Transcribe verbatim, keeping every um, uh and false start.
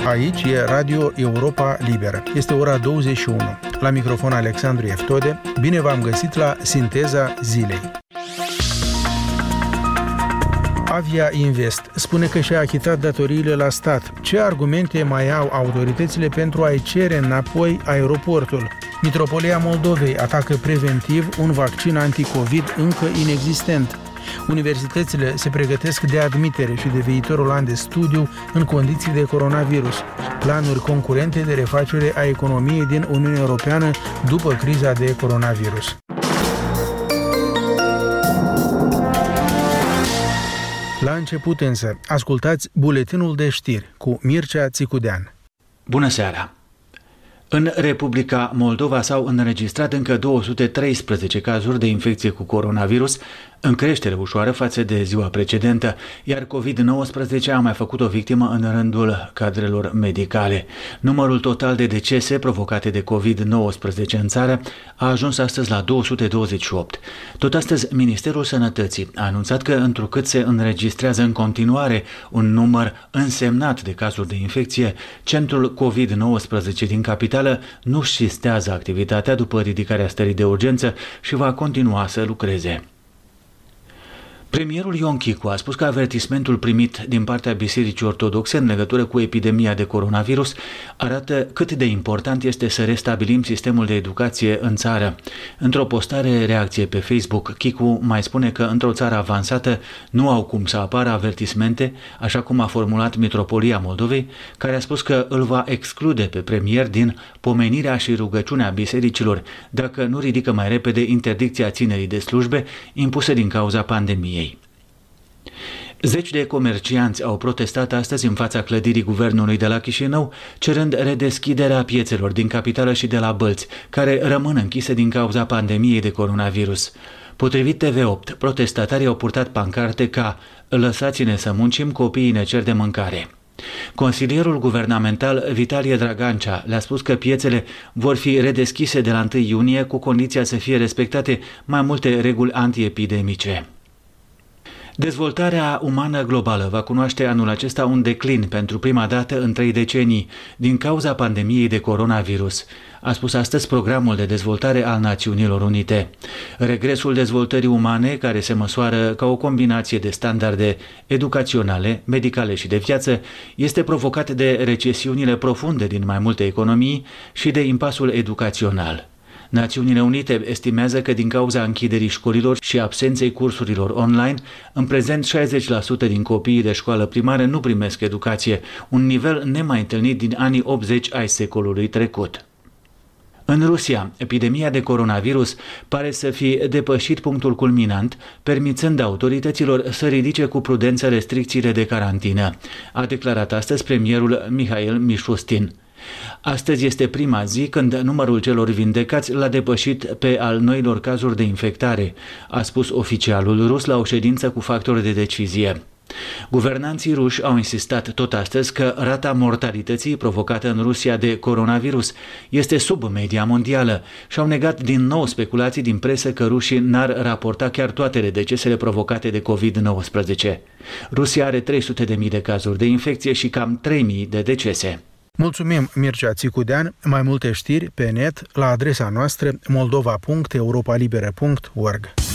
Aici e Radio Europa Liberă. Este ora douăzeci și unu. La microfon Alexandru Eftode. Bine v-am găsit la Sinteza Zilei. Avia Invest spune că și-a achitat datoriile la stat. Ce argumente mai au autoritățile pentru a-i cere înapoi aeroportul? Mitropolia Moldovei atacă preventiv un vaccin anticovid încă inexistent. Universitățile se pregătesc de admitere și de viitorul an de studiu în condiții de coronavirus. Planuri concurente de refacere a economiei din Uniunea Europeană după criza de coronavirus. La început însă, ascultați buletinul de știri cu Mircea Țicudean. Bună seara! În Republica Moldova s-au înregistrat încă două sute treisprezece cazuri de infecție cu coronavirus, în creștere ușoară față de ziua precedentă, iar covid nouăsprezece a mai făcut o victimă în rândul cadrelor medicale. Numărul total de decese provocate de covid nouăsprezece în țară a ajuns astăzi la două sute douăzeci și opt. Tot astăzi, Ministerul Sănătății a anunțat că, întrucât se înregistrează în continuare un număr însemnat de cazuri de infecție, centrul covid nouăsprezece din capitală nu șistează activitatea după ridicarea stării de urgență și va continua să lucreze. Premierul Ion Chicu a spus că avertismentul primit din partea Bisericii Ortodoxe în legătură cu epidemia de coronavirus arată cât de important este să restabilim sistemul de educație în țară. Într-o postare reacție pe Facebook, Chicu mai spune că într-o țară avansată nu au cum să apară avertismente, așa cum a formulat Mitropolia Moldovei, care a spus că îl va exclude pe premier din pomenirea și rugăciunea bisericilor dacă nu ridică mai repede interdicția ținerii de slujbe impusă din cauza pandemiei. Zeci de comercianți au protestat astăzi în fața clădirii guvernului de la Chișinău, cerând redeschiderea piețelor din capitală și de la Bălți, care rămân închise din cauza pandemiei de coronavirus. Potrivit T V opt, protestatarii au purtat pancarte ca "Lăsați-ne să muncim, copiii ne cer de mâncare". Consilierul guvernamental Vitalie Dragancea le-a spus că piețele vor fi redeschise de la întâi iunie cu condiția să fie respectate mai multe reguli antiepidemice. Dezvoltarea umană globală va cunoaște anul acesta un declin pentru prima dată în trei decenii din cauza pandemiei de coronavirus, a spus astăzi Programul de Dezvoltare al Națiunilor Unite. Regresul dezvoltării umane, care se măsoară ca o combinație de standarde educaționale, medicale și de viață, este provocat de recesiunile profunde din mai multe economii și de impasul educațional. Națiunile Unite estimează că din cauza închiderii școlilor și absenței cursurilor online, în prezent șaizeci la sută din copiii de școală primară nu primesc educație, un nivel nemai întâlnit din anii optzeci ai secolului trecut. În Rusia, epidemia de coronavirus pare să fi depășit punctul culminant, permițând autorităților să ridice cu prudență restricțiile de carantină, a declarat astăzi premierul Mihail Mishustin. Astăzi este prima zi când numărul celor vindecați l-a depășit pe al noilor cazuri de infectare, a spus oficialul rus la o ședință cu factori de decizie. Guvernanții ruși au insistat tot astăzi că rata mortalității provocată în Rusia de coronavirus este sub media mondială și au negat din nou speculații din presă că rușii n-ar raporta chiar toate decesele provocate de covid nouăsprezece. Rusia are trei sute de mii de cazuri de infecție și cam trei mii de decese. Mulțumim, Mircea Țicudean. Mai multe știri pe net la adresa noastră moldova punct europa liberă punct org.